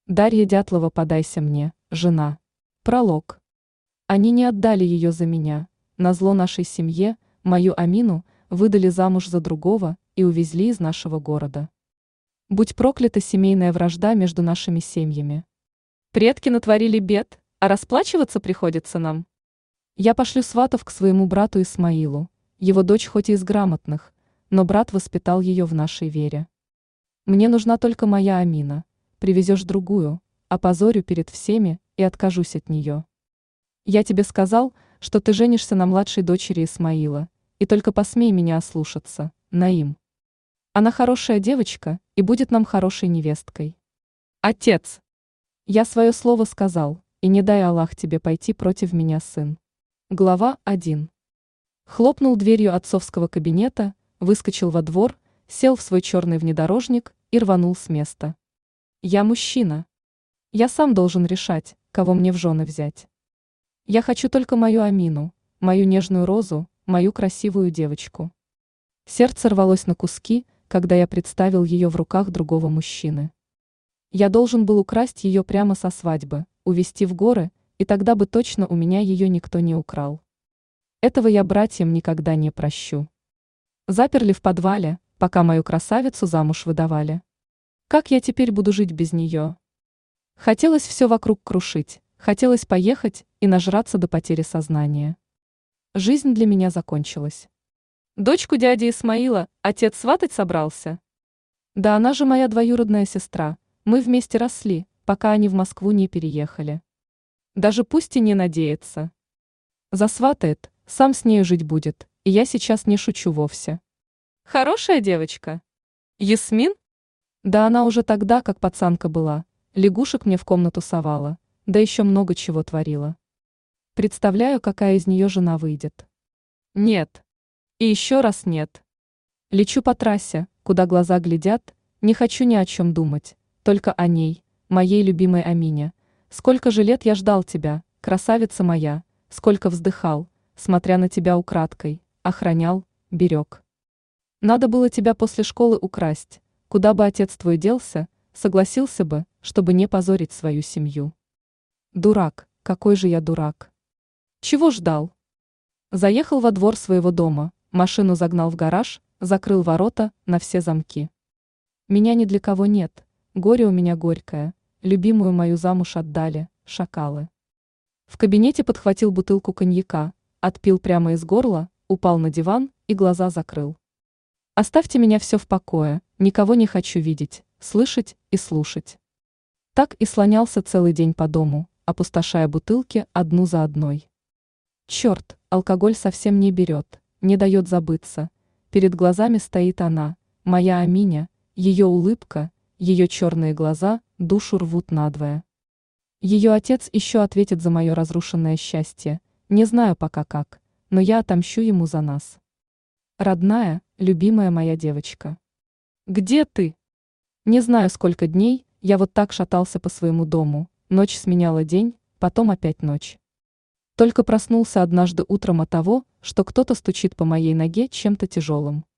Дарья Дятлова, подайся мне, жена. Пролог. Они не отдали ее за меня. Назло нашей семье, мою Амину, выдали замуж за другого и увезли из нашего города. Будь проклята семейная вражда между нашими семьями. Предки натворили бед, а расплачиваться приходится нам. Я пошлю сватов к своему брату Исмаилу. Его дочь хоть и из грамотных, но брат воспитал ее в нашей вере. Мне нужна только моя Амина. Привезешь другую, опозорю перед всеми и откажусь от нее. Я тебе сказал, что ты женишься на младшей дочери Исмаила, и только посмей меня ослушаться, Наим. Она хорошая девочка и будет нам хорошей невесткой. Отец! Я свое слово сказал, и не дай Аллах тебе пойти против меня, сын. Глава 1. Хлопнул дверью отцовского кабинета, выскочил во двор, сел в свой черный внедорожник и рванул с места. Я мужчина. Я сам должен решать, кого мне в жены взять. Я хочу только мою Амину, мою нежную Розу, мою красивую девочку. Сердце рвалось на куски, когда я представил ее в руках другого мужчины. Я должен был украсть ее прямо со свадьбы, увезти в горы, и тогда бы точно у меня ее никто не украл. Этого я братьям никогда не прощу. Заперли в подвале, пока мою красавицу замуж выдавали. Как я теперь буду жить без нее? Хотелось все вокруг крушить, хотелось поехать и нажраться до потери сознания. Жизнь для меня закончилась. Дочку дяди Исмаила отец сватать собрался? Да она же моя двоюродная сестра, мы вместе росли, пока они в Москву не переехали. Даже пусть и не надеется. Засватает, сам с нею жить будет, и я сейчас не шучу вовсе. Хорошая девочка. Ясмин? Да она уже тогда, как пацанка была, лягушек мне в комнату совала, да еще много чего творила. Представляю, какая из нее жена выйдет. Нет. И еще раз нет. Лечу по трассе, куда глаза глядят, не хочу ни о чем думать, только о ней, моей любимой Амине. Сколько же лет я ждал тебя, красавица моя, сколько вздыхал, смотря на тебя украдкой, охранял, берег. Надо было тебя после школы украсть, куда бы отец твой делся, согласился бы, чтобы не позорить свою семью. Дурак, какой же я дурак. Чего ждал? Заехал во двор своего дома, машину загнал в гараж, закрыл ворота на все замки. Меня ни для кого нет, горе у меня горькое, любимую мою замуж отдали, шакалы. В кабинете подхватил бутылку коньяка, отпил прямо из горла, упал на диван и глаза закрыл. Оставьте меня все в покое, никого не хочу видеть, слышать и слушать. Так и слонялся целый день по дому, опустошая бутылки одну за одной. Черт, алкоголь совсем не берет, не дает забыться. Перед глазами стоит она, моя Аминя, ее улыбка, ее черные глаза душу рвут надвое. Ее отец еще ответит за мое разрушенное счастье, не знаю пока как, но я отомщу ему за нас. Родная, любимая моя девочка. Где ты? Не знаю, сколько дней я вот так шатался по своему дому, ночь сменяла день, потом опять ночь. Только проснулся однажды утром от того, что кто-то стучит по моей ноге чем-то тяжелым.